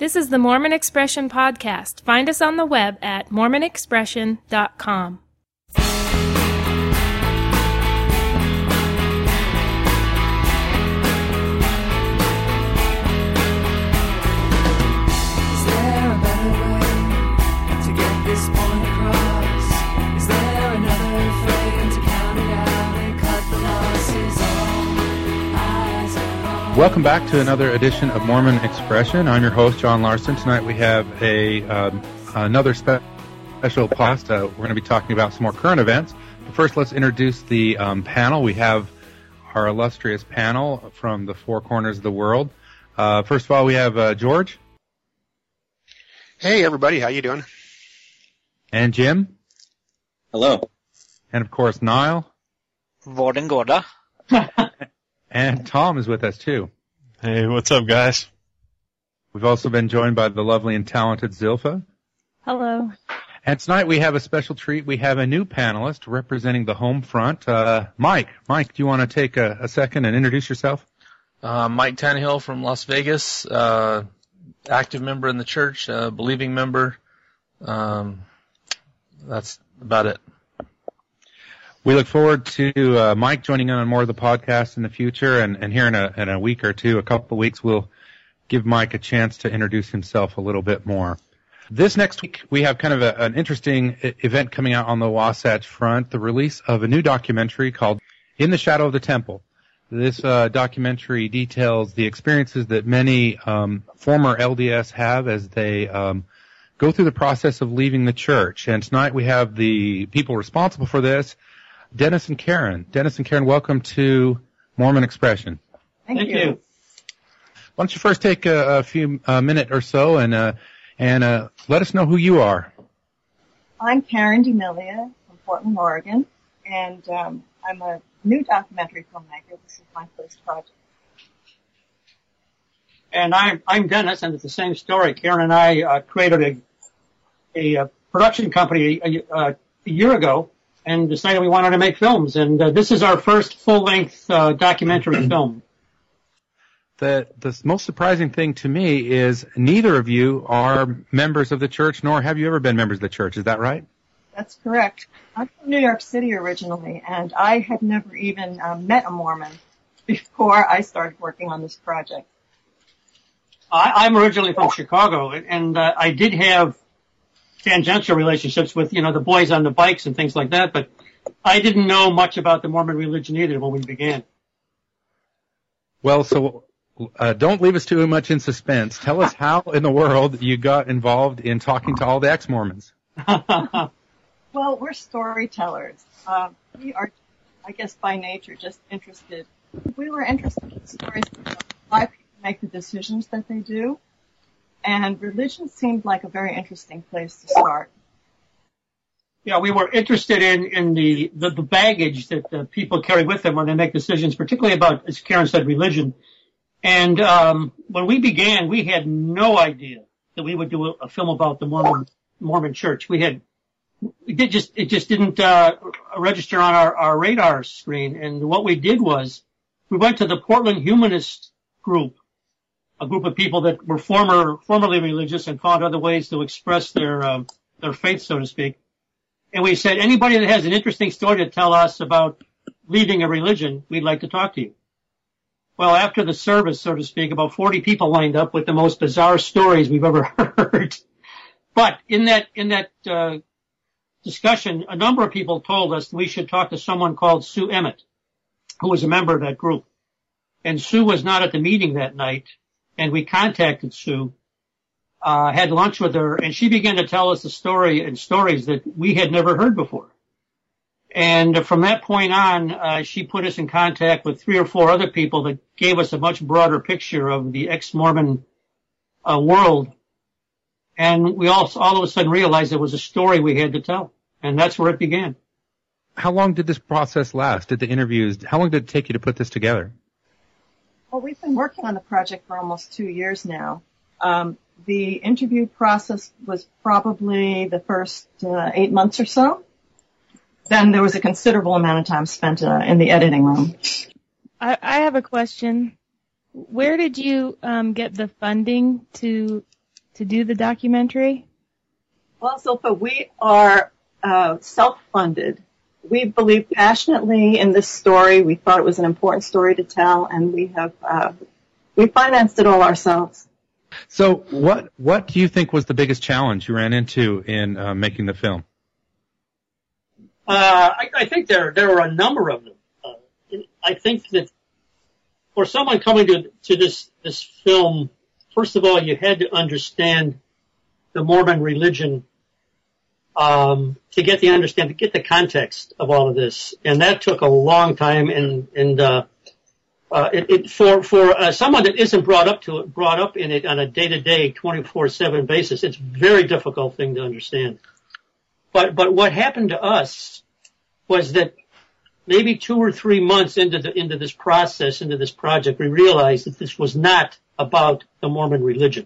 This is the Mormon Expression Podcast. Find us on the web at mormonexpression.com. Welcome back to another edition of Mormon Expression. I'm your host, John Larson. Tonight we have another special podcast. We're going to be talking about some more current events. But first, let's introduce the panel. We have our illustrious panel from the four corners of the world. First of all, we have George. Hey, everybody. How you doing? And Jim. Hello. And, of course, Niall. Vorden Gorda. And Tom is with us, too. Hey, what's up, guys? We've also been joined by the lovely and talented Zilpha. Hello. And tonight we have a special treat. We have a new panelist representing the home front, Mike. Mike, do you want to take a second and introduce yourself? Mike Tannehill from Las Vegas, active member in the church, believing member. That's about it. We look forward to Mike joining in on more of the podcast in the future, and here in a week or two, a couple of weeks, we'll give Mike a chance to introduce himself a little bit more. This next week, we have kind of an interesting event coming out on the Wasatch Front, the release of a new documentary called In the Shadow of the Temple. This documentary details the experiences that many former LDS have as they go through the process of leaving the church. And tonight we have the people responsible for this, Dennis and Karen. Dennis and Karen, welcome to Mormon Expression. Thank you. Why don't you first take a few minute or so and let us know who you are. I'm Karen DeMilia from Portland, Oregon, and I'm a new documentary filmmaker. This is my first project. And I'm Dennis, and it's the same story. Karen and I created a production company a year ago and decided we wanted to make films. And this is our first full-length documentary film. The most surprising thing to me is neither of you are members of the church, nor have you ever been members of the church. Is that right? That's correct. I'm from New York City originally, and I had never even met a Mormon before I started working on this project. I'm originally from Chicago, and I did have tangential relationships with, the boys on the bikes and things like that, but I didn't know much about the Mormon religion either when we began. Well, so don't leave us too much in suspense. Tell us how in the world you got involved in talking to all the ex-Mormons. Well, we're storytellers. We are, I guess by nature, just interested. We were interested in stories of why people make the decisions that they do. And religion seemed like a very interesting place to start. Yeah, we were interested in the baggage that people carry with them when they make decisions, particularly about, as Karen said, religion. And when we began, we had no idea that we would do a film about the Mormon Church. It just didn't register on our radar screen. And what we did was we went to the Portland Humanist group, a group of people that were formerly religious and found other ways to express their faith, so to speak. And we said, anybody that has an interesting story to tell us about leaving a religion, we'd like to talk to you. Well, after the service, so to speak, about 40 people lined up with the most bizarre stories we've ever heard. But in that discussion, a number of people told us we should talk to someone called Sue Emmett, who was a member of that group. And Sue was not at the meeting that night. And we contacted Sue, had lunch with her, and she began to tell us stories that we had never heard before. And from that point on, she put us in contact with 3 or 4 other people that gave us a much broader picture of the ex-Mormon world. And we all of a sudden realized it was a story we had to tell. And that's where it began. How long did this process last? How long did it take you to put this together? Well, we've been working on the project for almost 2 years now. The interview process was probably the first 8 months or so. Then there was a considerable amount of time spent in the editing room. I have a question. Where did you get the funding to to do the documentary? Well, Zilpha, we are self-funded. We believe passionately in this story. We thought it was an important story to tell, and we financed it all ourselves. So what do you think was the biggest challenge you ran into in making the film? I think there are a number of them. I think that for someone coming to this film, first of all, you had to understand the Mormon religion to get the context of all of this, and that took a long time. For someone that isn't brought up in it on a day-to-day, 24/7 basis, it's a very difficult thing to understand. But what happened to us was that maybe 2 or 3 months into this process, into this project, we realized that this was not about the Mormon religion.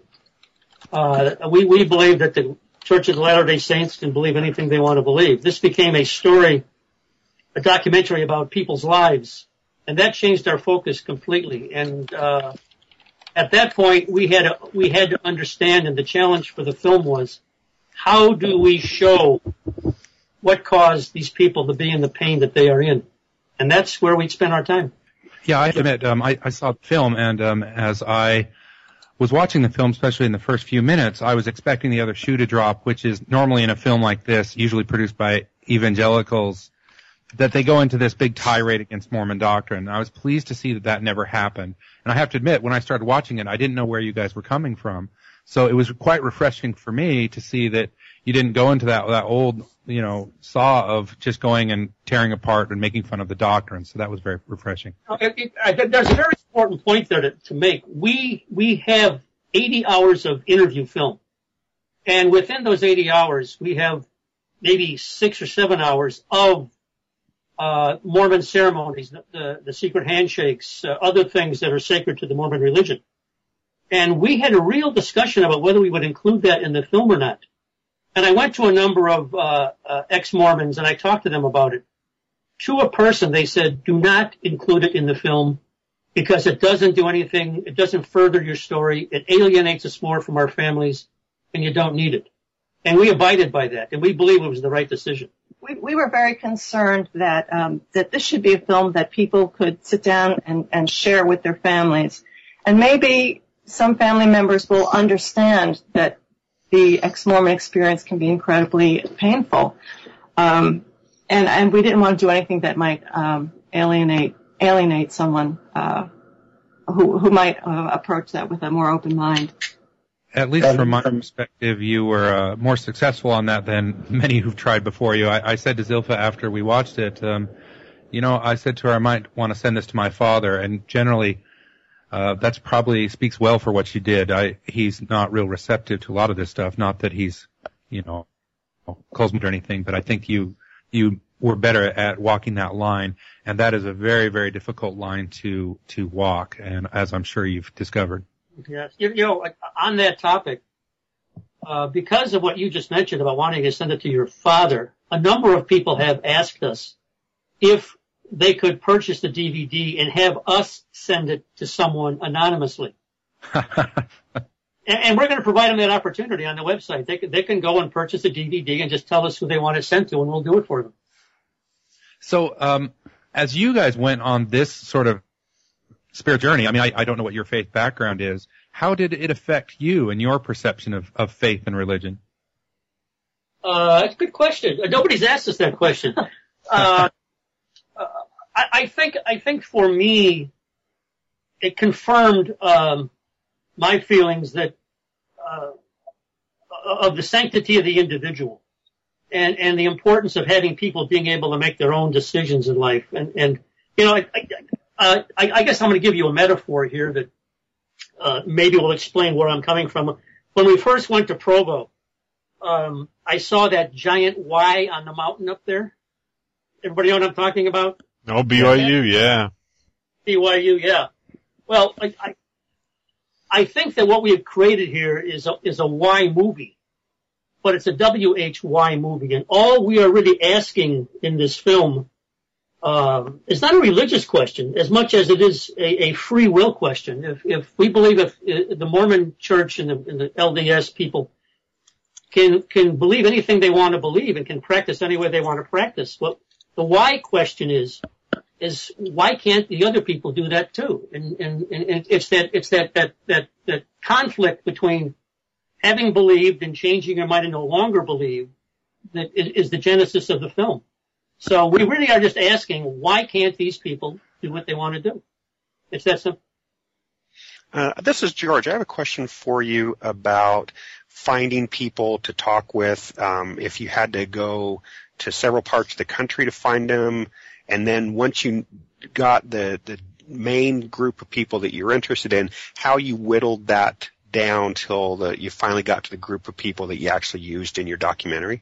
We believe that the Church of the Latter-day Saints can believe anything they want to believe. This became a story, a documentary about people's lives, and that changed our focus completely. And at that point, we had to understand, and the challenge for the film was, how do we show what caused these people to be in the pain that they are in? And that's where we'd spend our time. Yeah, I admit, I saw the film, and as I was watching the film, especially in the first few minutes, I was expecting the other shoe to drop, which is normally in a film like this, usually produced by evangelicals, that they go into this big tirade against Mormon doctrine. I was pleased to see that never happened. And I have to admit, when I started watching it, I didn't know where you guys were coming from. So it was quite refreshing for me to see that you didn't go into that old, saw of just going and tearing apart and making fun of the doctrine. So that was very refreshing. There's a very important point there to make. We have 80 hours of interview film. And within those 80 hours, we have maybe 6 or 7 hours of Mormon ceremonies, the secret handshakes, other things that are sacred to the Mormon religion. And we had a real discussion about whether we would include that in the film or not. And I went to a number of ex-Mormons, and I talked to them about it. To a person, they said, do not include it in the film because it doesn't do anything. It doesn't further your story. It alienates us more from our families, and you don't need it. And we abided by that, and we believe it was the right decision. We were very concerned that this should be a film that people could sit down and share with their families. And maybe some family members will understand that the ex-Mormon experience can be incredibly painful. And we didn't want to do anything that might alienate someone who might approach that with a more open mind. At least from my perspective, you were more successful on that than many who've tried before you. I said to Zilpha after we watched it, I said to her, I might want to send this to my father, and generally that's probably speaks well for what she did. He's not real receptive to a lot of this stuff. Not that he's, closed-minded or anything, but I think you were better at walking that line, and that is a very, very difficult line to walk, and as I'm sure you've discovered. Yes. On that topic, because of what you just mentioned about wanting to send it to your father, a number of people have asked us if they could purchase the DVD and have us send it to someone anonymously. and we're going to provide them that opportunity on the website. They can go and purchase a DVD and just tell us who they want it sent to, and we'll do it for them. So, as you guys went on this sort of spirit journey, I mean, I don't know what your faith background is. How did it affect you and your perception of faith and religion? That's a good question. Nobody's asked us that question. I think for me, it confirmed my feelings that of the sanctity of the individual and the importance of having people being able to make their own decisions in life. And I guess I'm going to give you a metaphor here that maybe will explain where I'm coming from. When we first went to Provo, I saw that giant Y on the mountain up there. Everybody know what I'm talking about? Oh, BYU, yeah. BYU, yeah. Well, I think that what we have created here is a Y movie, but it's a WHY movie, and all we are really asking in this film it's not a religious question as much as it is a free will question. If we believe if the Mormon Church and the LDS people can believe anything they want to believe and can practice any way they want to practice, well, the why question is why can't the other people do that too? And it's that conflict between having believed and changing your mind and no longer believe that is the genesis of the film. So we really are just asking, why can't these people do what they want to do? It's that simple. This is George. I have a question for you about finding people to talk with. If you had to go to several parts of the country to find them, and then once you got the main group of people that you're interested in, how you whittled that down till you finally got to the group of people that you actually used in your documentary?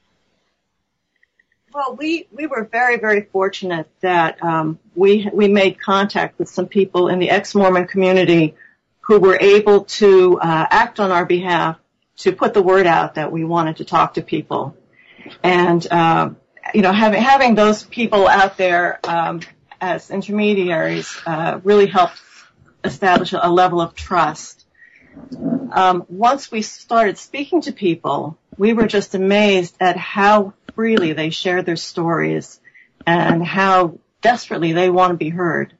Well, we were very, very fortunate that we made contact with some people in the ex-Mormon community who were able to act on our behalf to put the word out that we wanted to talk to people. And having those people out there as intermediaries really helped establish a level of trust. Once we started speaking to people, we were just amazed at how freely they shared their stories and how desperately they want to be heard.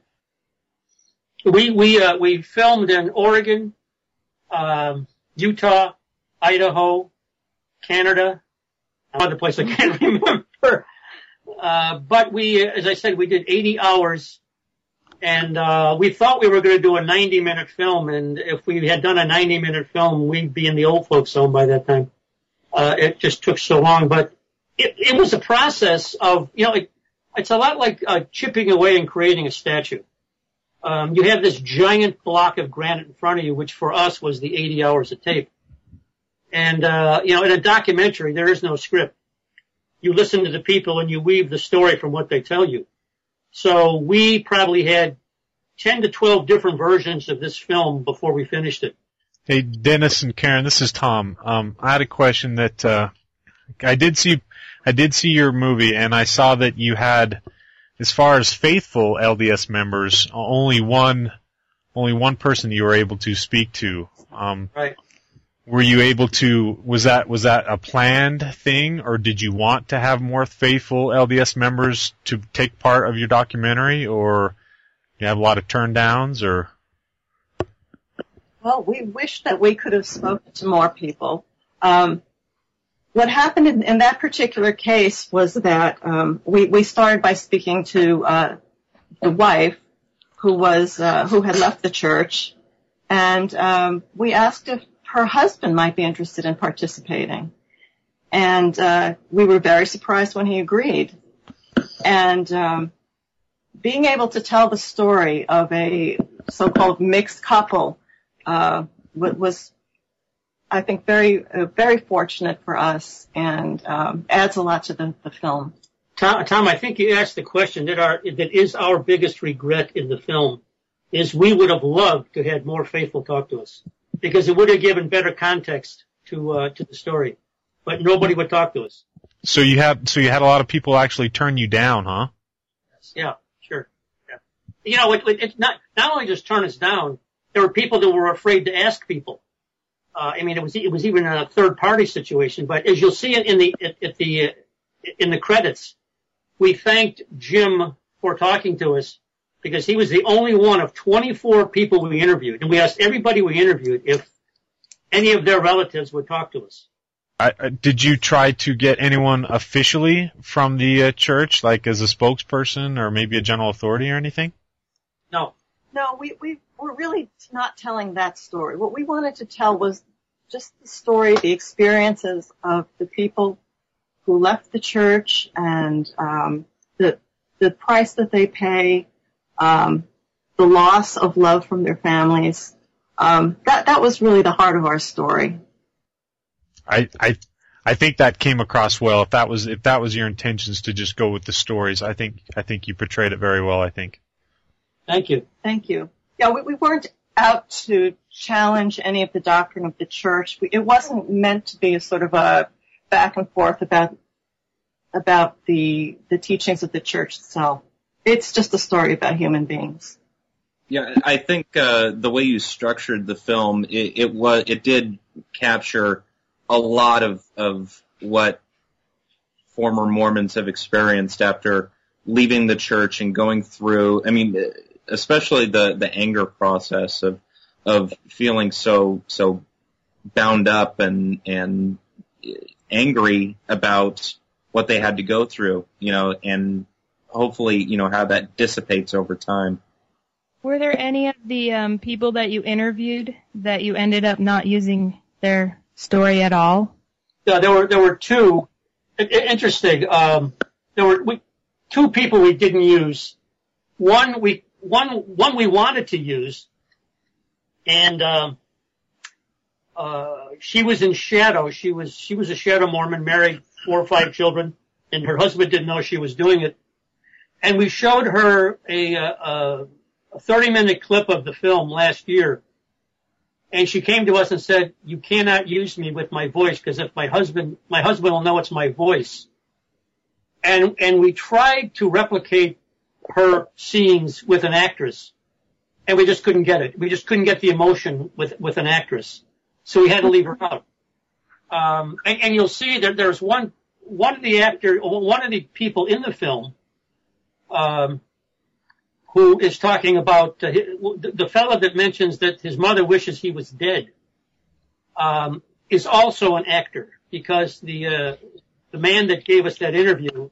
We filmed in Oregon, Utah, Idaho, Canada, another place I can't remember. But as I said, we did 80 hours, and we thought we were going to do a 90-minute film, and if we had done a 90-minute film, we'd be in the old folks' home by that time. It just took so long, but it was a process of, it's a lot like chipping away and creating a statue. You have this giant block of granite in front of you, which for us was the 80 hours of tape. And, in a documentary, there is no script. You listen to the people and you weave the story from what they tell you. So we probably had 10 to 12 different versions of this film before we finished it. Hey, Dennis and Karen, this is Tom. I had a question that, I did see your movie, and I saw that you had, as far as faithful LDS members, only one person you were able to speak to. Right. Were you able to, was that a planned thing, or did you want to have more faithful LDS members to take part of your documentary, or you have a lot of turn downs, or? Well, we wish that we could have spoken to more people. What happened in that particular case was that we started by speaking to the wife who had left the church, and we asked if her husband might be interested in participating. And we were very surprised when he agreed. And being able to tell the story of a so-called mixed couple was, I think, very, very fortunate for us, and adds a lot to the film. Tom, I think you asked the question that is our biggest regret in the film is we would have loved to have more faithful talk to us, because it would have given better context to the story. But nobody would talk to us. So you had a lot of people actually turn you down, huh? Yeah, sure. Yeah. It's not only just turn us down. There were people that were afraid to ask people. It was even a third party situation. But as you'll see in the credits, we thanked Jim for talking to us, because he was the only one of 24 people we interviewed, and we asked everybody we interviewed if any of their relatives would talk to us. Did you try to get anyone officially from the church, like as a spokesperson or maybe a general authority or anything? No. No, we were really not telling that story. What we wanted to tell was just the story, the experiences of the people who left the church, and the price that they pay, the loss of love from their families. That was really the heart of our story. I think that came across well. If that was your intentions to just go with the stories, I think you portrayed it very well, I think. Thank you. Thank you. Yeah, we weren't out to challenge any of the doctrine of the church. It wasn't meant to be a sort of a back and forth about about the teachings of the church itself. It's just a story about human beings. Yeah, I think the way you structured the film, it did capture a lot of what former Mormons have experienced after leaving the church and going through. I mean, especially the anger process of feeling so bound up and angry about what they had to go through, and hopefully, how that dissipates over time. Were there any of the people that you interviewed that you ended up not using their story at all? Yeah, there were two. Interesting. There were two people we didn't use. One we wanted to use, and she was in shadow. She was a shadow Mormon, married 4 or 5 children, and her husband didn't know she was doing it. And we showed her a 30-minute clip of the film last year, and she came to us and said, "You cannot use me with my voice, because if my husband will know it's my voice." And we tried to replicate her scenes with an actress, and we just couldn't get it. We just couldn't get the emotion with an actress, so we had to leave her out. And you'll see that there's one of the people in the film, who is talking about the fellow that mentions that his mother wishes he was dead, is also an actor, because the man that gave us that interview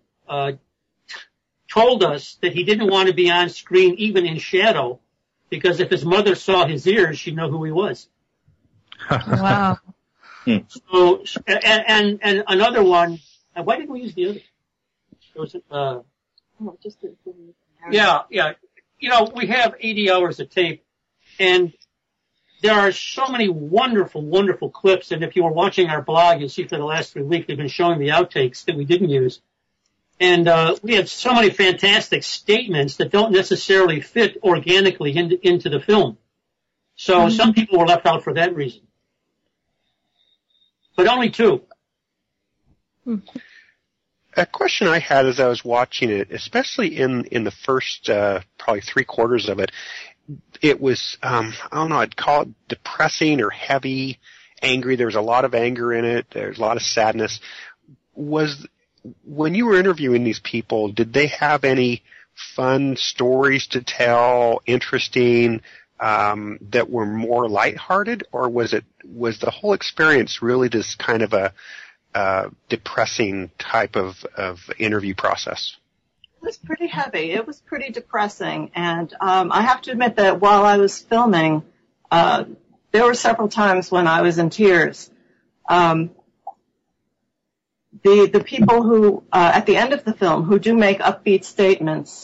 told us that he didn't want to be on screen even in shadow, because if his mother saw his ears, she'd know who he was. Wow. So, and another one. Why didn't we use the other? Was it? Just the Yeah. We have 80 hours of tape, and there are so many wonderful, wonderful clips. And if you were watching our blog, you'll see for the last 3 weeks, we've been showing the outtakes that we didn't use. And we have so many fantastic statements that don't necessarily fit organically into the film. So some people were left out for that reason. But only 2. A question I had as I was watching it, especially in the first probably 3/4 of it, it was I don't know, I'd call it depressing or heavy, angry. There was a lot of anger in it. There's a lot of sadness. When you were interviewing these people, did they have any fun stories to tell, interesting, that were more lighthearted, or was the whole experience really just kind of a depressing type of interview process? It was pretty heavy. It was pretty depressing. And I have to admit that while I was filming, there were several times when I was in tears. The people who, at the end of the film, who do make upbeat statements,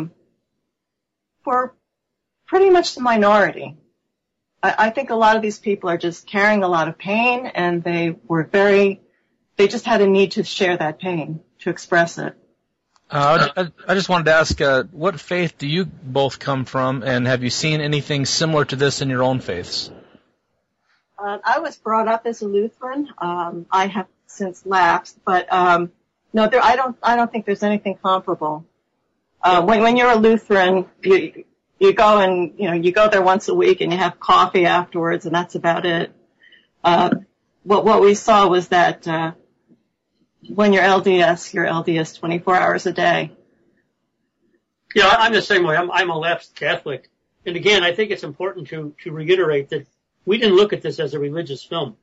were pretty much the minority. I think a lot of these people are just carrying a lot of pain, and they just had a need to share that pain, to express it. I just wanted to ask, what faith do you both come from, and have you seen anything similar to this in your own faiths? I was brought up as a Lutheran. I have since lapsed, but no, I don't think there's anything comparable. When you're a Lutheran, you go and you go there once a week and you have coffee afterwards, and that's about it. What we saw was that when you're LDS 24 hours a day. Yeah, I'm the same way. I'm a lapsed Catholic. And again, I think it's important to reiterate that we didn't look at this as a religious film.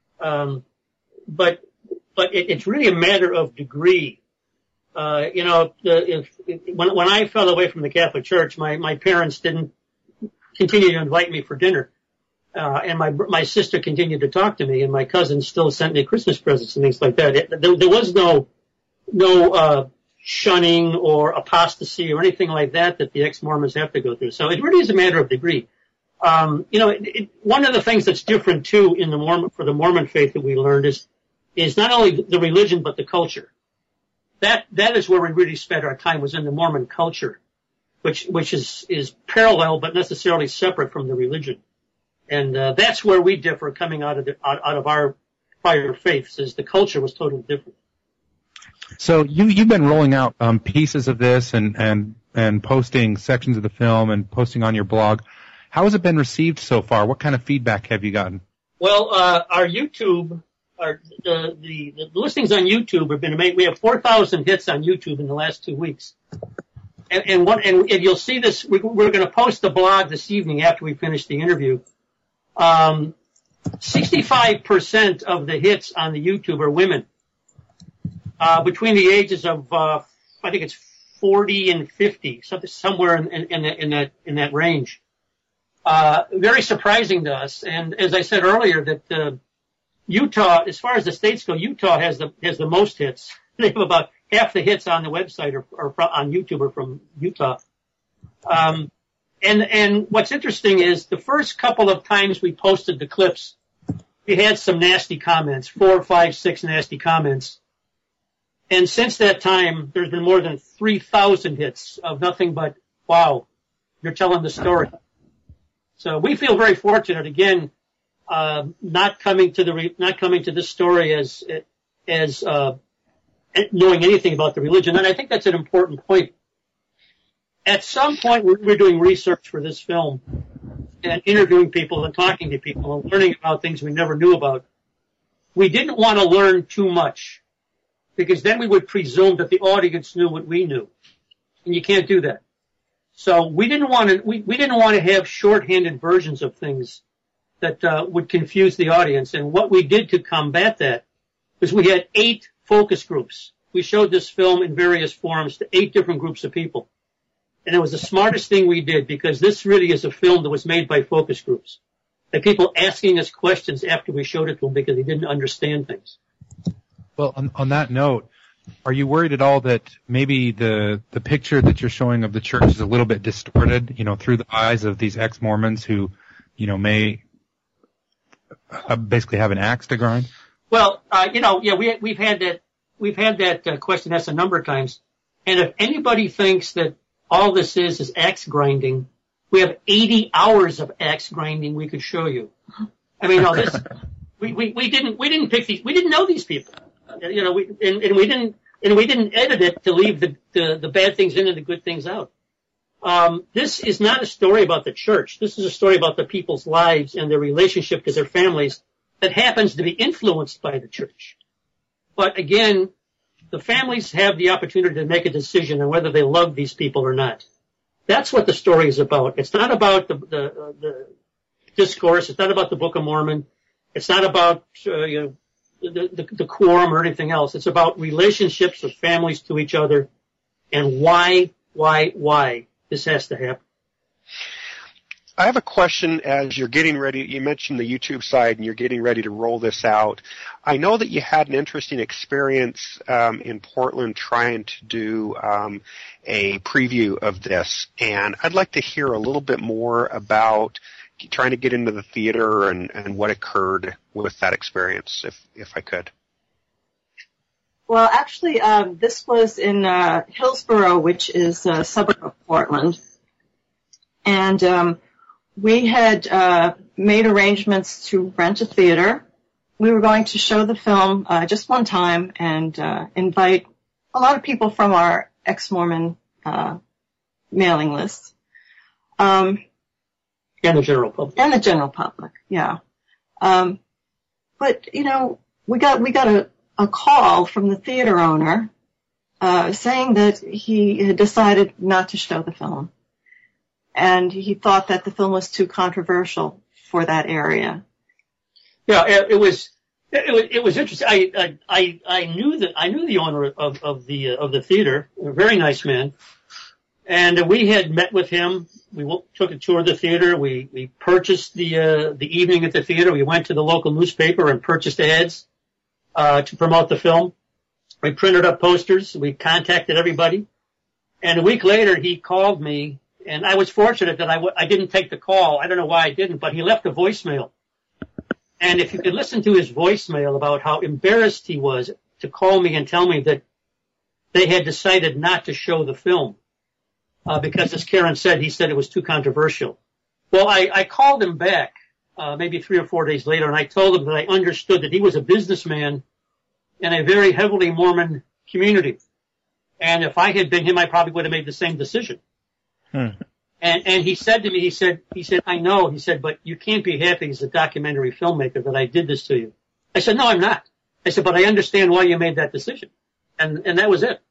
But it's really a matter of degree. When I fell away from the Catholic Church, my parents didn't continue to invite me for dinner. And my sister continued to talk to me, and my cousin still sent me Christmas presents and things like that. There was no shunning or apostasy or anything like that the ex-Mormons have to go through. So it really is a matter of degree. One of the things that's different too for the Mormon faith that we learned is not only the religion but the culture. That is where we really spent our time, was in the Mormon culture, which is parallel but necessarily separate from the religion. And that's where we differ coming out of our prior faiths, is the culture was totally different. So you've been rolling out pieces of this and posting sections of the film and posting on your blog. How has it been received so far? What kind of feedback have you gotten? Well, our YouTube, the listings on YouTube have been amazing. We have 4,000 hits on YouTube in the last 2 weeks. And you'll see this, we're going to post the blog this evening after we finish the interview. 65% of the hits on the YouTube are women, between the ages of, I think it's 40 and 50, somewhere in that range. Very surprising to us. And as I said earlier, that, Utah, as far as the states go, Utah has the most hits. They have about half the hits on the website or on YouTube are from Utah. And what's interesting is the first couple of times we posted the clips, we had some nasty comments, 4, 5, 6 nasty comments. And since that time, there's been more than 3,000 hits of nothing but, wow, you're telling the story. So we feel very fortunate, again, not coming to this story as knowing anything about the religion. And I think that's an important point. At some point, we were doing research for this film and interviewing people and talking to people and learning about things we never knew about. We didn't want to learn too much because then we would presume that the audience knew what we knew. And you can't do that. So we didn't want to have shorthanded versions of things that would confuse the audience. And what we did to combat that was we had 8 focus groups. We showed this film in various forums to 8 different groups of people. And it was the smartest thing we did because this really is a film that was made by focus groups. The people asking us questions after we showed it to them because they didn't understand things. Well, on that note, are you worried at all that maybe the picture that you're showing of the church is a little bit distorted, through the eyes of these ex-Mormons who, may basically have an axe to grind? Well, we've had that question asked a number of times. And if anybody thinks that all this is axe grinding, we have 80 hours of axe grinding we could show you. I mean, we didn't pick these, we didn't know these people. We didn't edit it to leave the bad things in and the good things out. This is not a story about the church. This is a story about the people's lives and their relationship to their families that happens to be influenced by the church. But again, the families have the opportunity to make a decision on whether they love these people or not. That's what the story is about. It's not about the discourse. It's not about the Book of Mormon. It's not about the quorum or anything else. It's about relationships of families to each other and why this has to happen. I have a question as you're getting ready. You mentioned the YouTube side and you're getting ready to roll this out. I know that you had an interesting experience in Portland trying to do a preview of this, and I'd like to hear a little bit more about trying to get into the theater and what occurred with that experience, if I could. Well, actually, this was in Hillsboro, which is a suburb of Portland. And we had made arrangements to rent a theater. We were going to show the film just one time and invite a lot of people from our ex-Mormon mailing list. And the general public. And the general public, yeah. But, we got a call from the theater owner saying that he had decided not to show the film. And he thought that the film was too controversial for that area. Yeah, it was interesting. I knew the owner of the theater, a very nice man, and we had met with him. We took a tour of the theater. We purchased the evening at the theater. We went to the local newspaper and purchased ads to promote the film. We printed up posters. We contacted everybody, and a week later he called me. And I was fortunate that I didn't take the call. I don't know why I didn't, but he left a voicemail. And if you could listen to his voicemail about how embarrassed he was to call me and tell me that they had decided not to show the film, because as Karen said, he said it was too controversial. Well, I called him back, maybe 3 or 4 days later, and I told him that I understood that he was a businessman in a very heavily Mormon community. And if I had been him, I probably would have made the same decision. And he said to me, he said, I know, he said, but you can't be happy as a documentary filmmaker that I did this to you. I said, no, I'm not. I said, but I understand why you made that decision. And that was it.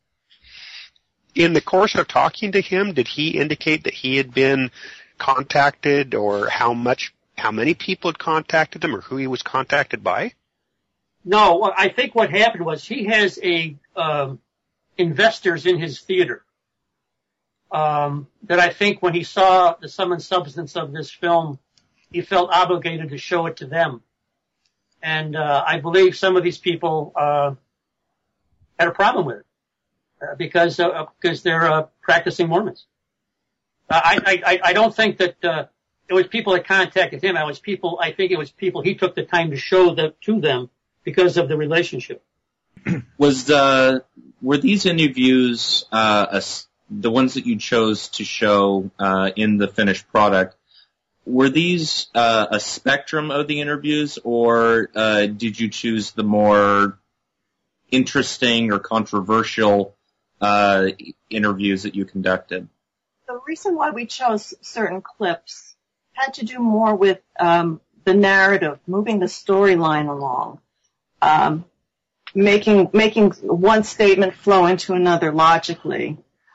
In the course of talking to him, did he indicate that he had been contacted, or how many people had contacted him, or who he was contacted by? No, I think what happened was he has investors in his theater. That I think when he saw the sum and substance of this film, he felt obligated to show it to them. And I believe some of these people had a problem with it because they're practicing Mormons. I don't think that it was people that contacted him. I think it was people he took the time to show to them because of the relationship. Were these interviews the ones that you chose to show in the finished product? Were these a spectrum of the interviews, or did you choose the more interesting or controversial interviews that you conducted? The reason why we chose certain clips had to do more with the narrative, moving the storyline along, making one statement flow into another logically.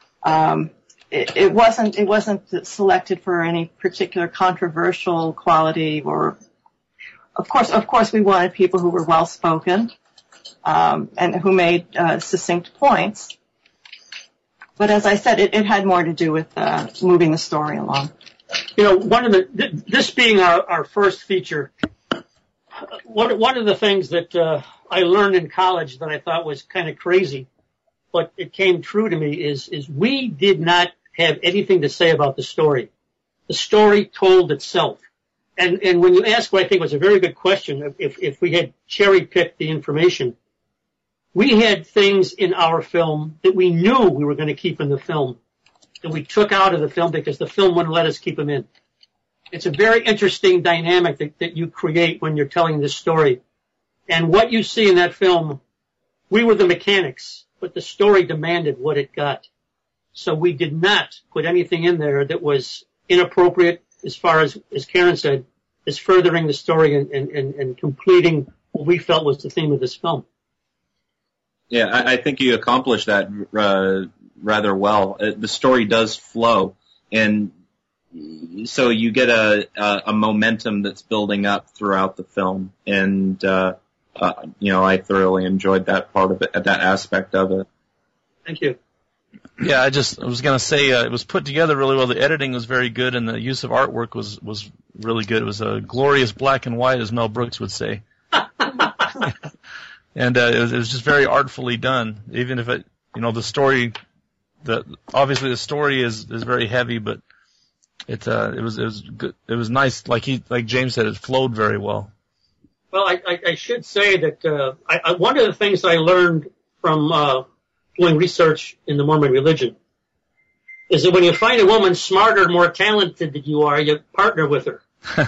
It wasn't selected for any particular controversial quality, or of course we wanted people who were well spoken and who made succinct points. But as I said, it had more to do with moving the story along. You know, this being our first feature, one of the things that I learned in college that I thought was kind of crazy, but it came true to me, is we did not have anything to say about the story. The story told itself. And when you ask what I think was a very good question, if we had cherry-picked the information, we had things in our film that we knew we were going to keep in the film, that we took out of the film because the film wouldn't let us keep them in. It's a very interesting dynamic that you create when you're telling this story. And what you see in that film, we were the mechanics, but the story demanded what it got. So we did not put anything in there that was inappropriate as far as Karen said, is furthering the story and completing what we felt was the theme of this film. Yeah, I think you accomplished that rather well. The story does flow, and so you get a momentum that's building up throughout the film, and I thoroughly enjoyed that part of it, that aspect of it. Thank you. Yeah, I was going to say it was put together really well. The editing was very good, and the use of artwork was really good. It was a glorious black and white, as Mel Brooks would say. And it was just very artfully done. Even if the story, obviously the story is very heavy, but it was good. It was nice. Like James said, it flowed very well. Well, I should say that one of the things I learned from doing research in the Mormon religion is that when you find a woman smarter and more talented than you are, you partner with her.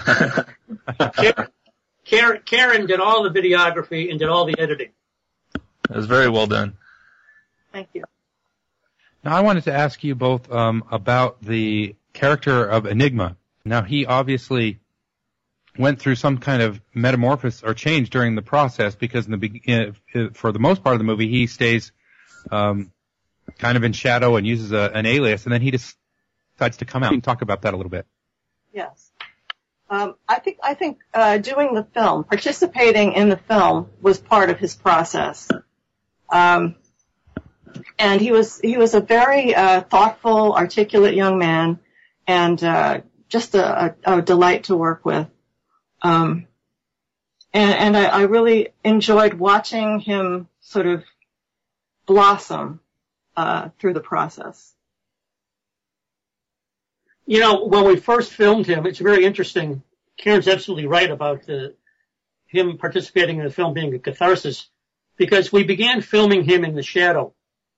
Karen did all the videography and did all the editing. That was very well done. Thank you. Now, I wanted to ask you both about the character of Enigma. Now, he obviously went through some kind of metamorphosis or change during the process, because for the most part of the movie, he stays kind of in shadow and uses an alias, and then he decides to come out and talk about that a little bit. Yes. I think doing the film, participating in the film, was part of his process. And he was a very thoughtful, articulate young man, and just a delight to work with. And I really enjoyed watching him sort of blossom through the process. You know, when we first filmed him, it's very interesting. Karen's absolutely right about him participating in the film being a catharsis, because we began filming him in the shadow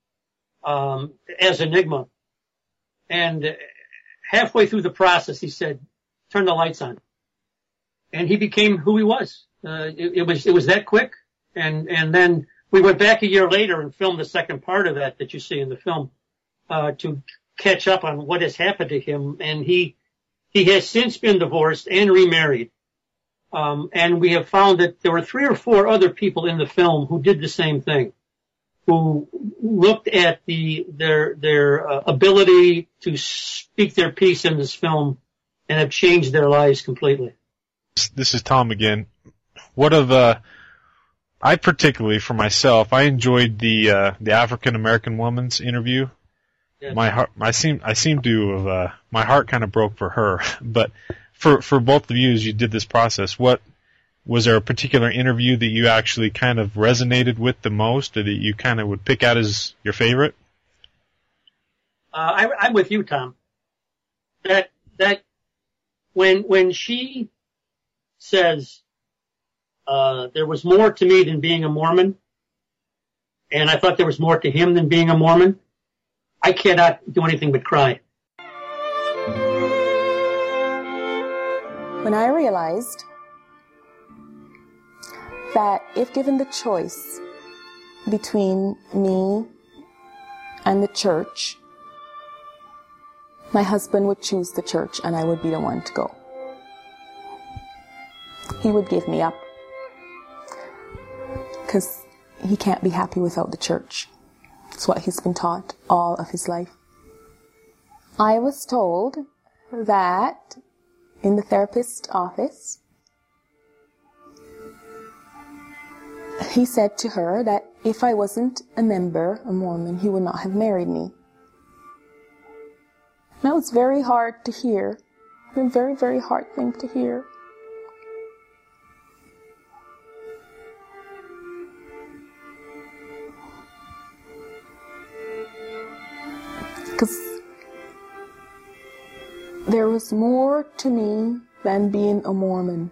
as Enigma. And halfway through the process, he said, "Turn the lights on." And he became who he was. It was that quick. And then we went back a year later and filmed the second part of that you see in the film, to catch up on what has happened to him. And he has since been divorced and remarried. And we have found that there were 3 or 4 other people in the film who did the same thing, who looked at their ability to speak their piece in this film and have changed their lives completely. This is Tom again. I particularly, for myself, I enjoyed the African American woman's interview. Yes. My heart kind of broke for her. But for both of you, as you did this process, was there a particular interview that you actually kind of resonated with the most, or that you kind of would pick out as your favorite? I'm with you, Tom. That when she says, there was more to me than being a Mormon, and I thought there was more to him than being a Mormon, I cannot do anything but cry. When I realized that if given the choice between me and the church, my husband would choose the church and I would be the one to go. He would give me up because he can't be happy without the church. It's what he's been taught all of his life. I was told that in the therapist's office, he said to her that if I wasn't a Mormon, he would not have married me. That was very hard to hear. A very, very hard thing to hear. Because there was more to me than being a Mormon.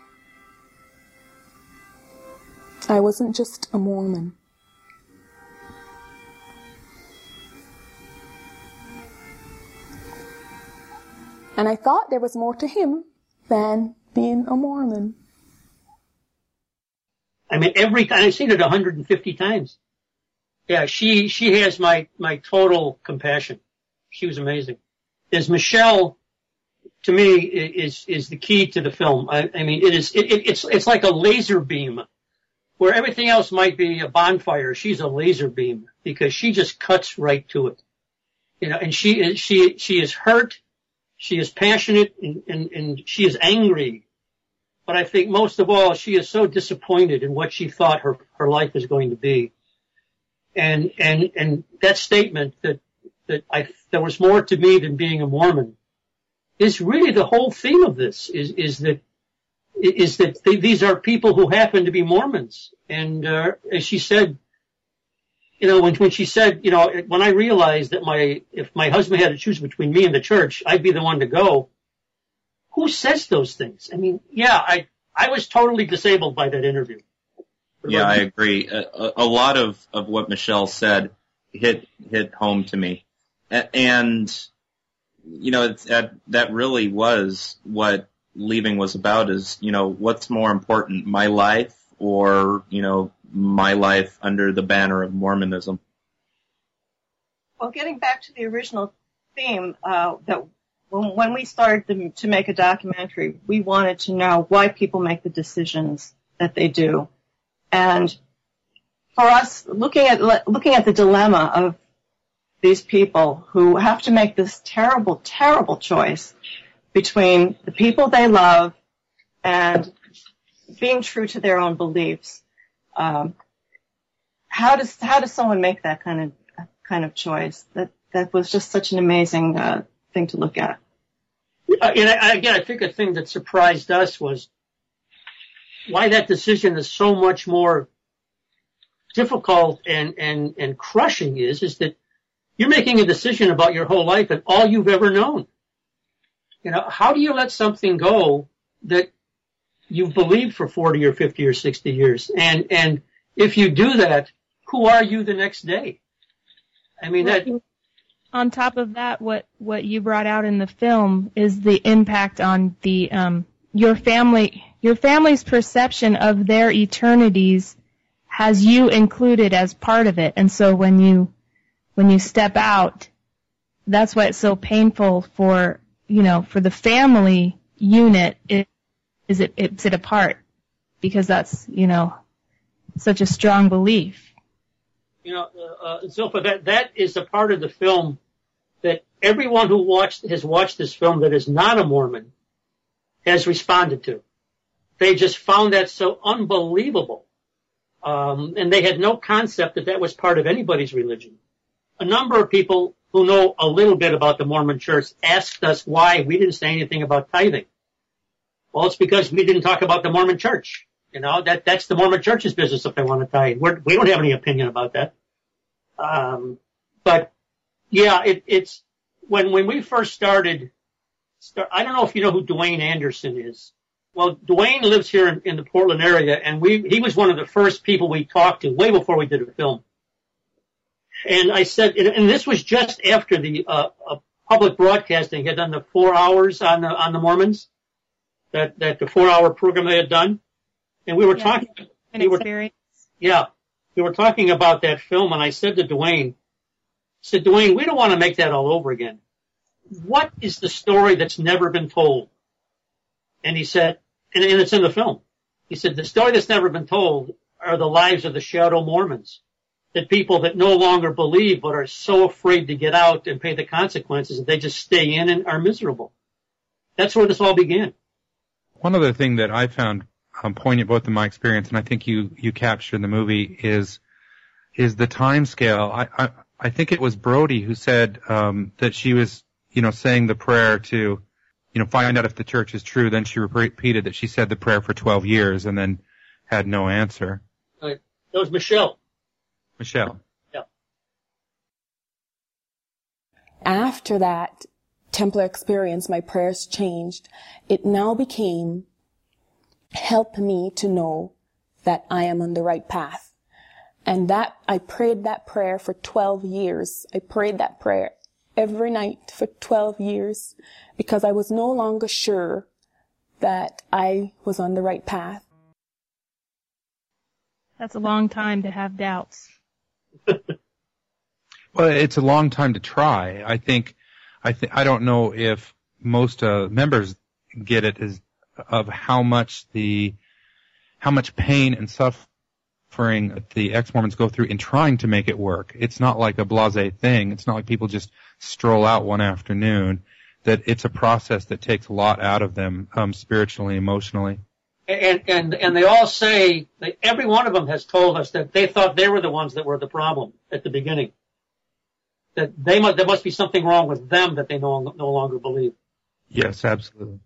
I wasn't just a Mormon. And I thought there was more to him than being a Mormon. I mean, every time, I've seen it 150 times. Yeah, she has my total compassion. She was amazing. As Michelle, to me, is the key to the film. I mean, it's like a laser beam. Where everything else might be a bonfire, she's a laser beam because she just cuts right to it. You know, and she is hurt, she is passionate, and she is angry. But I think most of all, she is so disappointed in what she thought her life is going to be. And that statement that there was more to me than being a Mormon is really the whole theme of this, is that these are people who happen to be Mormons. And, as she said, you know, when she said, you know, when I realized that if my husband had to choose between me and the church, I'd be the one to go. Who says those things? I mean, yeah, I was totally disabled by that interview. Yeah, I agree. A lot of what Michelle said hit home to me. And, you know, that really was what leaving was about, is, you know, what's more important, my life or, you know, my life under the banner of Mormonism? Well, getting back to the original theme, that when we started to make a documentary, we wanted to know why people make the decisions that they do. And for us, looking at the dilemma of these people who have to make this terrible, terrible choice between the people they love and being true to their own beliefs, how does someone make that kind of choice? That was just such an amazing thing to look at. And again, I think a thing that surprised us was why that decision is so much more difficult and crushing is that you're making a decision about your whole life and all you've ever known. You know, how do you let something go that you've believed for 40 or 50 or 60 years? And if you do that, who are you the next day? I mean, that. On top of that, what you brought out in the film is the impact on the your family's perception of their eternities has you included as part of it. And so when you step out, that's why it's so painful for the family unit is it apart, because that's, such a strong belief. Zilpha, that is a part of the film that everyone who has watched this film that is not a Mormon has responded to. They just found that so unbelievable. And they had no concept that was part of anybody's religion. A number of people who know a little bit about the Mormon Church asked us why we didn't say anything about tithing. Well, it's because we didn't talk about the Mormon Church. That's the Mormon Church's business if they want to tithe. We don't have any opinion about that. But yeah, it's when we first started, I don't know if you know who Dwayne Anderson is. Well, Dwayne lives here in the Portland area, and he was one of the first people we talked to way before we did a film. And I said, and this was just after the public broadcasting had done the 4 hours on the Mormons, that the 4-hour program they had done, and we were talking. We were talking about that film, and I said to Dwayne, Dwayne, we don't want to make that all over again. What is the story that's never been told? And he said, and it's in the film. He said, the story that's never been told are the lives of the shadow Mormons. That people that no longer believe but are so afraid to get out and pay the consequences that they just stay in and are miserable. That's where this all began. One other thing that I found poignant both in my experience, and I think you captured in the movie, is the time scale. I think it was Brody who said that she was, saying the prayer to, find out if the church is true. Then she repeated that she said the prayer for 12 years and then had no answer. Right. That was Michelle. Yeah. After that Templar experience, my prayers changed. It now became, help me to know that I am on the right path. And that, I prayed that prayer for 12 years. I prayed that prayer every night for 12 years because I was no longer sure that I was on the right path. That's a long time to have doubts. Well, it's a long time to try. I don't know if most members get it of how much pain and suffering the ex-Mormons go through in trying to make it work. It's not like a blasé thing. It's not like people just stroll out one afternoon. That it's a process that takes a lot out of them, spiritually, emotionally. And they all say, every one of them has told us that they thought they were the ones that were the problem at the beginning. That there must be something wrong with them that they no longer believe. Yes, absolutely.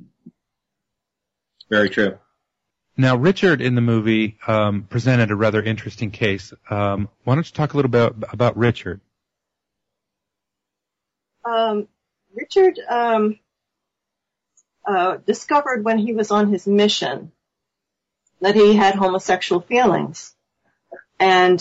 Very true. Now, Richard in the movie presented a rather interesting case. Why don't you talk a little bit about Richard? Richard discovered when he was on his mission that he had homosexual feelings. And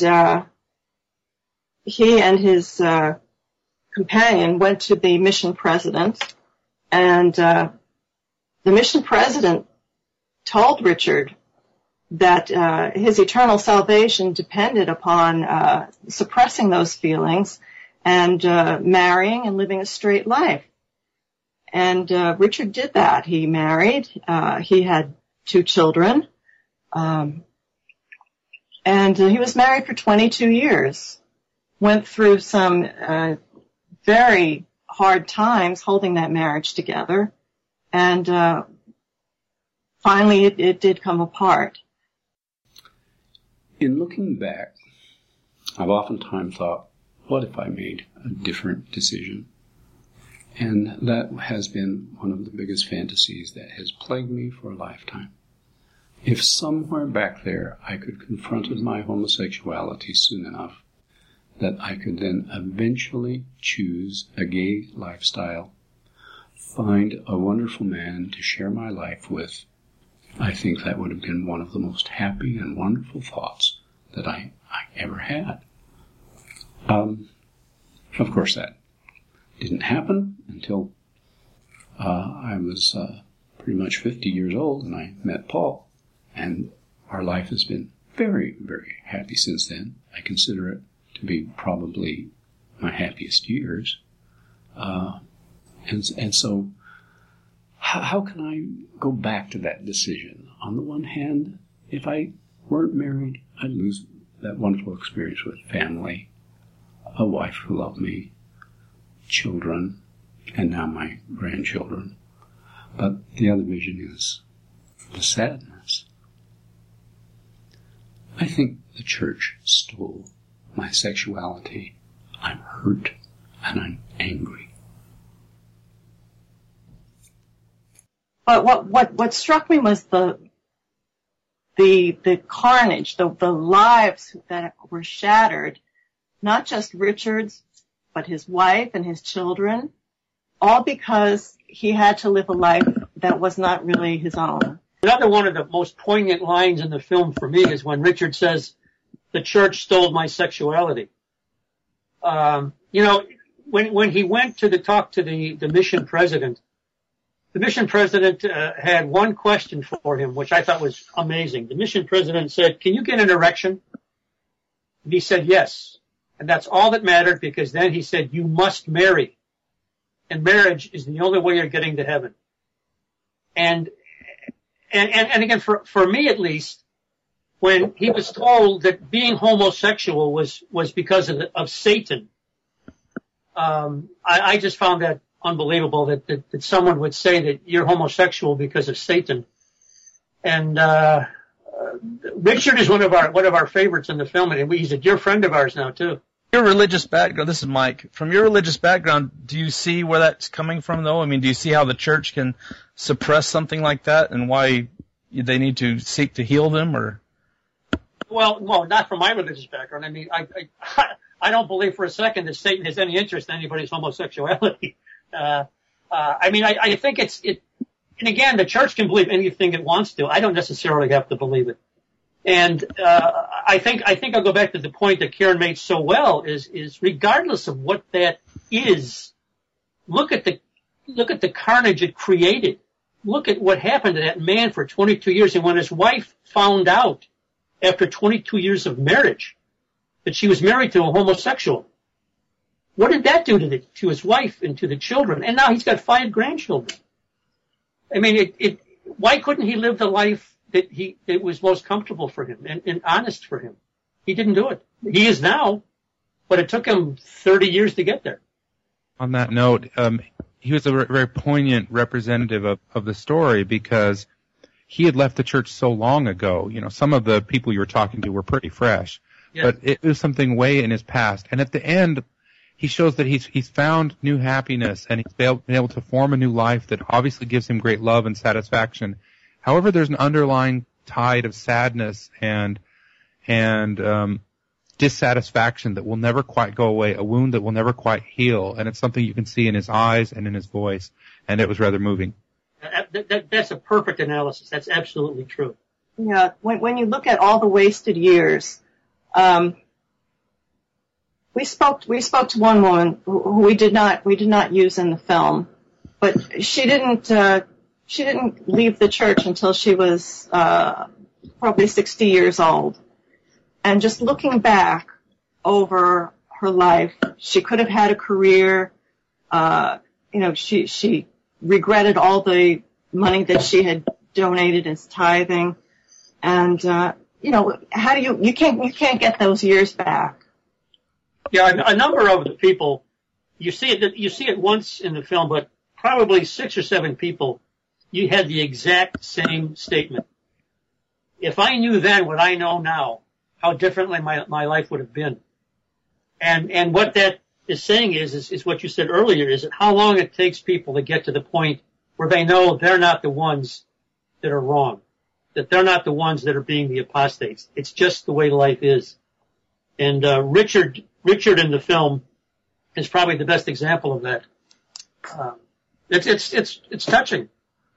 he and his companion went to the mission president, and the mission president told Richard that his eternal salvation depended upon suppressing those feelings and marrying and living a straight life. And Richard did that. He married. He had 2 children. And he was married for 22 years. Went through some very hard times holding that marriage together. And finally it did come apart. In looking back, I've oftentimes thought, what if I made a different decision? And that has been one of the biggest fantasies that has plagued me for a lifetime. If somewhere back there I could confront my homosexuality soon enough, that I could then eventually choose a gay lifestyle, find a wonderful man to share my life with, I think that would have been one of the most happy and wonderful thoughts that I ever had. Of course, that didn't happen until I was pretty much 50 years old, and I met Paul, and our life has been very, very happy since then. I consider it to be probably my happiest years. And so how can I go back to that decision? On the one hand, if I weren't married, I'd lose that wonderful experience with family, a wife who loved me, children, and now my grandchildren. But the other vision is the sadness. I think the church stole my sexuality. I'm hurt and I'm angry. But what struck me was the carnage, the lives that were shattered, not just Richard's, but his wife and his children, all because he had to live a life that was not really his own. Another one of the most poignant lines in the film for me is when Richard says, "The church stole my sexuality." When he went to talk to the mission president, the mission president had one question for him, which I thought was amazing. The mission president said, "Can you get an erection?" And he said, "Yes." And that's all that mattered, because then he said, "You must marry. And marriage is the only way you're getting to heaven." And again, for me at least, when he was told that being homosexual was because of Satan, I just found that unbelievable that someone would say that you're homosexual because of Satan. And Richard is one of our favorites in the film, and he's a dear friend of ours now too. Your religious background, this is Mike. From your religious background, do you see where that's coming from, though? I mean, do you see how the church can suppress something like that, and why they need to seek to heal them, or? Well, not from my religious background. I mean, I don't believe for a second that Satan has any interest in anybody's homosexuality. I think and again, the church can believe anything it wants to. I don't necessarily have to believe it. And, I think I'll go back to the point that Karen made so well is regardless of what that is, look at the carnage it created. Look at what happened to that man for 22 years. And when his wife found out after 22 years of marriage that she was married to a homosexual, what did that do to his wife and to the children? And now he's got 5 grandchildren. I mean, why couldn't he live the life that was most comfortable for him and honest for him? He didn't do it. He is now, but it took him 30 years to get there. On that note, he was a very poignant representative of the story, because he had left the church so long ago. You know, some of the people you were talking to were pretty fresh, but it was something way in his past. And at the end, he shows that he's found new happiness, and he's been able to form a new life that obviously gives him great love and satisfaction. However, there's an underlying tide of sadness and dissatisfaction that will never quite go away, a wound that will never quite heal, and it's something you can see in his eyes and in his voice, and it was rather moving. That's a perfect analysis. That's absolutely true. Yeah, when you look at all the wasted years, we spoke to one woman who we did not use in the film, but she didn't leave the church until she was probably 60 years old. And just looking back over her life, she could have had a career. She regretted all the money that she had donated as tithing. And, how do you can't get those years back. Yeah, a number of the people, you see it once in the film, but probably 6 or 7 people, you had the exact same statement. If I knew then what I know now, how differently my life would have been. And what that is saying is what you said earlier, is how long it takes people to get to the point where they know they're not the ones that are wrong, that they're not the ones that are being the apostates. It's just the way life is. And Richard in the film is probably the best example of that. It's touching.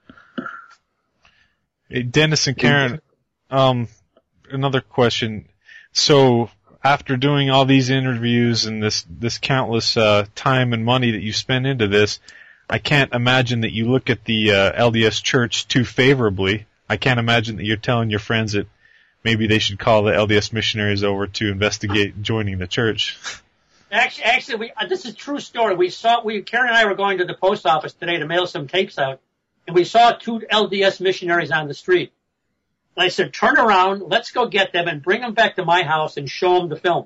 Hey, Dennis and Karen, another question. So after doing all these interviews and this countless time and money that you spend into this, I can't imagine that you look at the LDS Church too favorably. I can't imagine that you're telling your friends that maybe they should call the LDS missionaries over to investigate joining the church. Actually, this is a true story. Karen and I were going to the post office today to mail some tapes out, and we saw 2 LDS missionaries on the street. And I said, turn around, let's go get them and bring them back to my house and show them the film.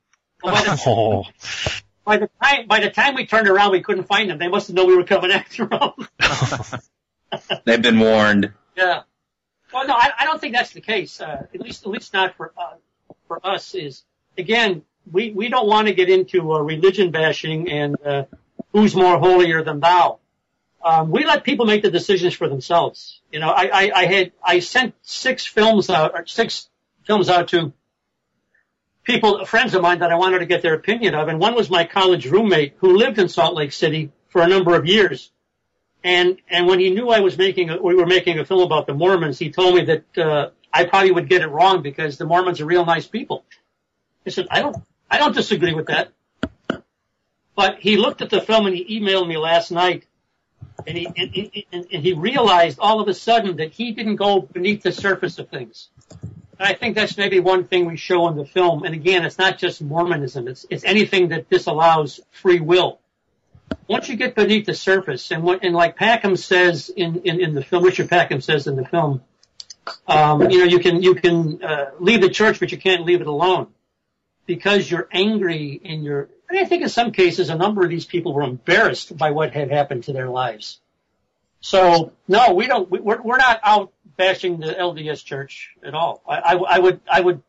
By the time we turned around, we couldn't find them. They must have known we were coming after them. They've been warned. Yeah. Well, no, I don't think that's the case. At least not for us. Is again, we don't want to get into religion bashing and who's more holier than thou. We let people make the decisions for themselves. You know, I sent 6 films out to people, friends of mine that I wanted to get their opinion of, and one was my college roommate who lived in Salt Lake City for a number of years. And when he knew we were making a film about the Mormons, he told me that I probably would get it wrong because the Mormons are real nice people. I said, I don't disagree with that. But he looked at the film and he emailed me last night, and he realized all of a sudden that he didn't go beneath the surface of things. And I think that's maybe one thing we show in the film. And again, it's not just Mormonism. It's anything that disallows free will. Once you get beneath the surface, and like Packham says in the film, Richard Packham says in the film, you can leave the church, but you can't leave it alone because you're angry and I think in some cases a number of these people were embarrassed by what had happened to their lives. So no, we're not out bashing the LDS Church at all. I would.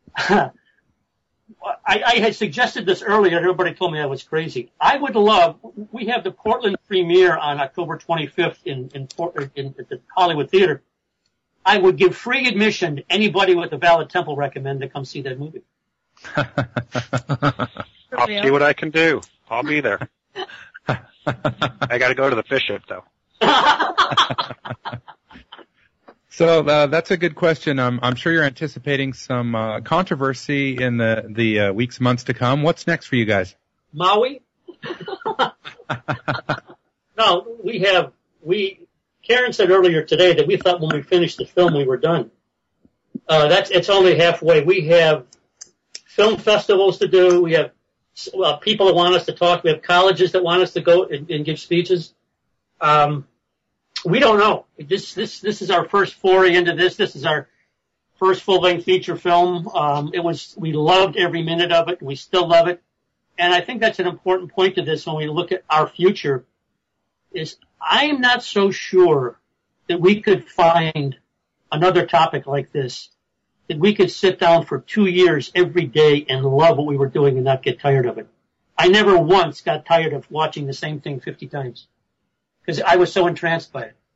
I had suggested this earlier, and everybody told me I was crazy. I would love, we have the Portland premiere on October 25th at the Hollywood Theater. I would give free admission to anybody with a valid temple recommend to come see that movie. I'll see what I can do. I'll be there. I gotta go to the bishop though. So that's a good question. I'm sure you're anticipating some controversy in the weeks, months to come. What's next for you guys? Maui? No, Karen said earlier today that we thought when we finished the film we were done. It's only halfway. We have film festivals to do. We have people that want us to talk. We have colleges that want us to go and give speeches. We don't know. This is our first foray into this. This is our first full-length feature film. We loved every minute of it. We still love it. And I think that's an important point to this when we look at our future is I am not so sure that we could find another topic like this, that we could sit down for 2 years every day and love what we were doing and not get tired of it. I never once got tired of watching the same thing 50 times because I was so entranced by it.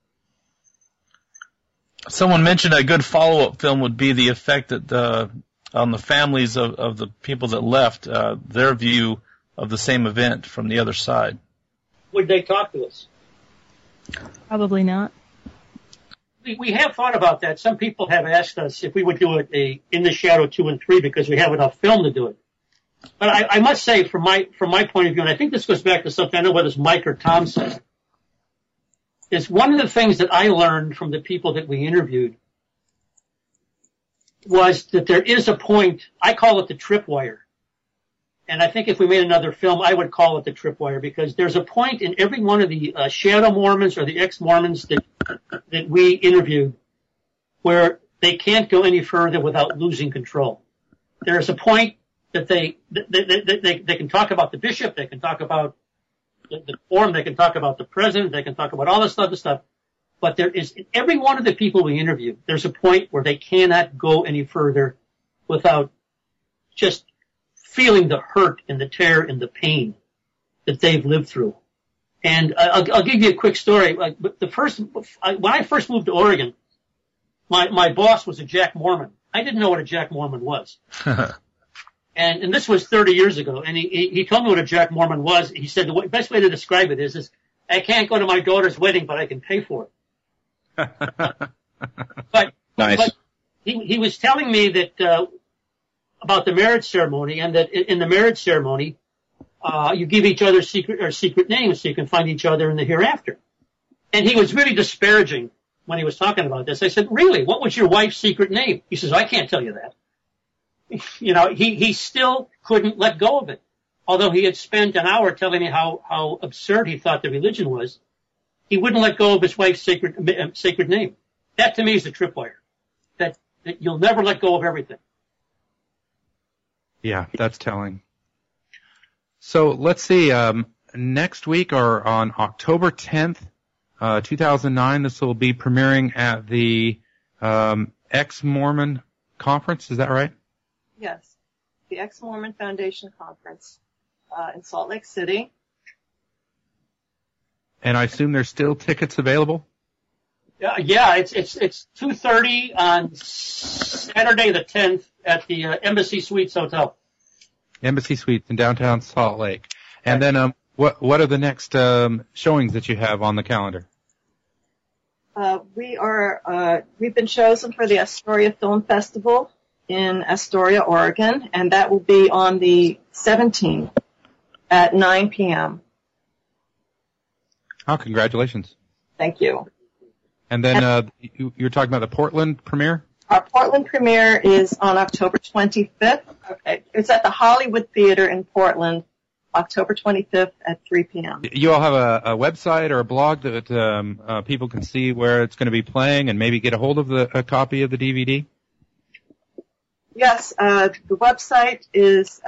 Someone mentioned a good follow-up film would be the effect that on the families of the people that left, their view of the same event from the other side. Would they talk to us? Probably not. We have thought about that. Some people have asked us if we would do a In the Shadow 2 and 3 because we have enough film to do it. But I must say, from my point of view, and I think this goes back to something I don't know whether it's Mike or Tom said, is one of the things that I learned from the people that we interviewed was that there is a point, I call it the tripwire. And I think if we made another film, I would call it the tripwire because there's a point in every one of the shadow Mormons or the ex-Mormons that we interviewed where they can't go any further without losing control. There's a point that they can talk about the bishop, they can talk about the forum, they can talk about the president, they can talk about all this other stuff. But there is, in every one of the people we interview, there's a point where they cannot go any further without just feeling the hurt and the terror and the pain that they've lived through. And I'll give you a quick story. When I first moved to Oregon, my boss was a Jack Mormon. I didn't know what a Jack Mormon was. And this was 30 years ago. And he told me what a Jack Mormon was. He said the best way to describe it is I can't go to my daughter's wedding, but I can pay for it. But nice. But he was telling me that about the marriage ceremony, and that in the marriage ceremony, you give each other secret names so you can find each other in the hereafter. And he was really disparaging when he was talking about this. I said, really, what was your wife's secret name? He says, I can't tell you that. You know, he still couldn't let go of it. Although he had spent an hour telling me how absurd he thought the religion was, he wouldn't let go of his wife's sacred name. That to me is the tripwire. That you'll never let go of everything. Yeah, that's telling. So let's see, next week or on October 10th, 2009, this will be premiering at the Ex-Mormon Conference. Is that right? Yes, the Ex-Mormon Foundation Conference in Salt Lake City. And I assume there's still tickets available? Yeah, it's 2:30 on Saturday the 10th at the Embassy Suites Hotel. Embassy Suites in downtown Salt Lake. And then what are the next showings that you have on the calendar? We've been chosen for the Astoria Film Festival in Astoria, Oregon, and that will be on the 17th at 9 p.m. Oh, congratulations. Thank you. And then you're talking about the Portland premiere? Our Portland premiere is on October 25th. Okay. It's at the Hollywood Theater in Portland, October 25th at 3 p.m. You all have a website or a blog that people can see where it's going to be playing and maybe get a hold of a copy of the DVD? Yes, the website is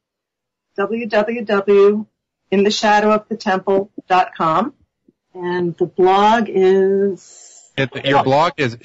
www.intheshadowofthetemple.com, and the blog is... Your blog is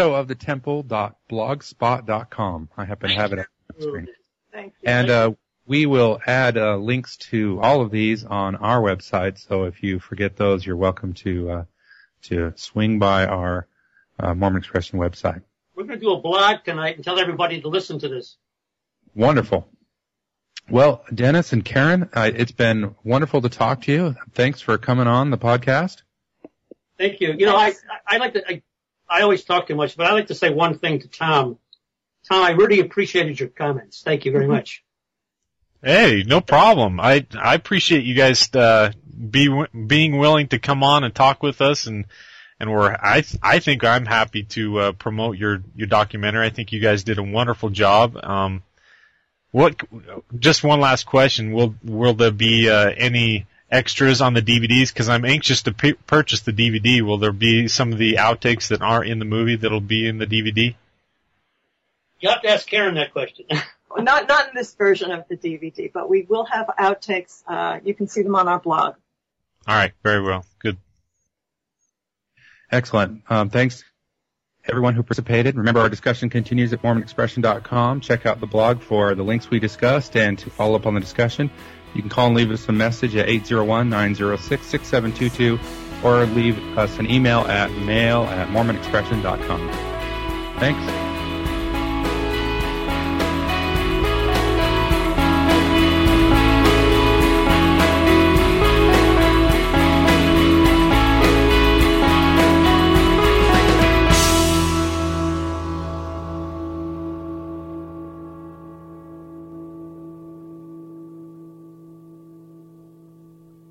shadowofthetemple.blogspot.com. I happen to have it on the screen. Thank you. And we will add links to all of these on our website, so if you forget those, you're welcome to swing by our Mormon Expression website. We're going to do a blog tonight and tell everybody to listen to this. Wonderful. Well, Dennis and Karen, it's been wonderful to talk to you. Thanks for coming on the podcast. Thank you. You know, I always talk too much, but I like to say one thing to Tom. Tom, I really appreciated your comments. Thank you very much. Hey, no problem. I appreciate you guys being willing to come on and talk with us, and I think I'm happy to promote your documentary. I think you guys did a wonderful job. Just one last question. Will there be any extras on the DVDs? Because I'm anxious to purchase the DVD. Will there be some of the outtakes that aren't in the movie that'll be in the DVD? You have to ask Karen that question. Not in this version of the DVD, but we will have outtakes. You can see them on our blog. All right. Very well. Good. Excellent. Thanks, everyone who participated. Remember, our discussion continues at MormonExpression.com. Check out the blog for the links we discussed and to follow up on the discussion. You can call and leave us a message at 801-906-6722 or leave us an email at mail@mormonexpression.com. Thanks.